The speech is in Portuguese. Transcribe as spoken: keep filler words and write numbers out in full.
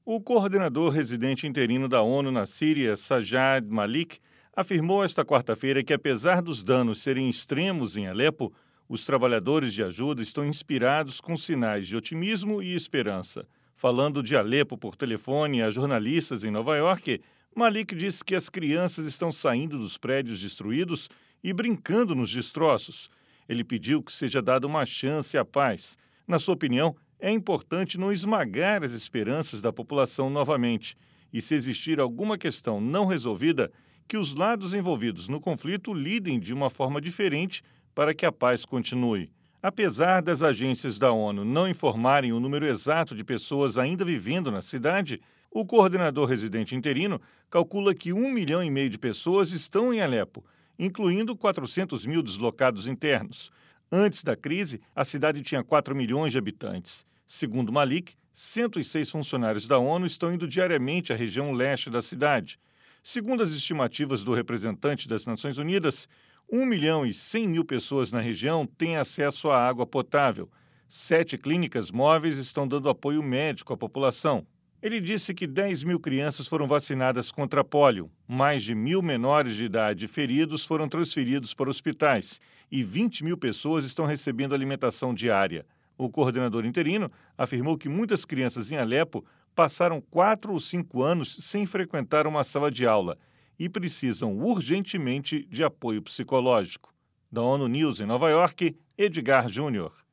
O coordenador residente interino da ONU na Síria, Sajad Malik, afirmou esta quarta-feira que, apesar dos danos serem extremos em Alepo, os trabalhadores de ajuda estão inspirados com sinais de otimismo e esperança. Falando de Alepo por telefone a jornalistas em Nova York, Malik disse que as crianças estão saindo dos prédios destruídos e brincando nos destroços. Ele pediu que seja dada uma chance à paz. Na sua opinião, é importante não esmagar as esperanças da população novamente e, se existir alguma questão não resolvida, que os lados envolvidos no conflito lidem de uma forma diferente para que a paz continue. Apesar das agências da ONU não informarem o número exato de pessoas ainda vivendo na cidade, o coordenador residente interino calcula que um milhão e meio de pessoas estão em Alepo, incluindo quatrocentos mil deslocados internos. Antes da crise, a cidade tinha quatro milhões de habitantes. Segundo Malik, cento e seis funcionários da ONU estão indo diariamente à região leste da cidade. Segundo as estimativas do representante das Nações Unidas, um milhão e cem mil pessoas na região têm acesso à água potável. Sete clínicas móveis estão dando apoio médico à população. Ele disse que dez mil crianças foram vacinadas contra pólio, mais de mil menores de idade feridos foram transferidos para hospitais e vinte mil pessoas estão recebendo alimentação diária. O coordenador interino afirmou que muitas crianças em Alepo passaram quatro ou cinco anos sem frequentar uma sala de aula e precisam urgentemente de apoio psicológico. Da ONU News em Nova York, Edgar Júnior.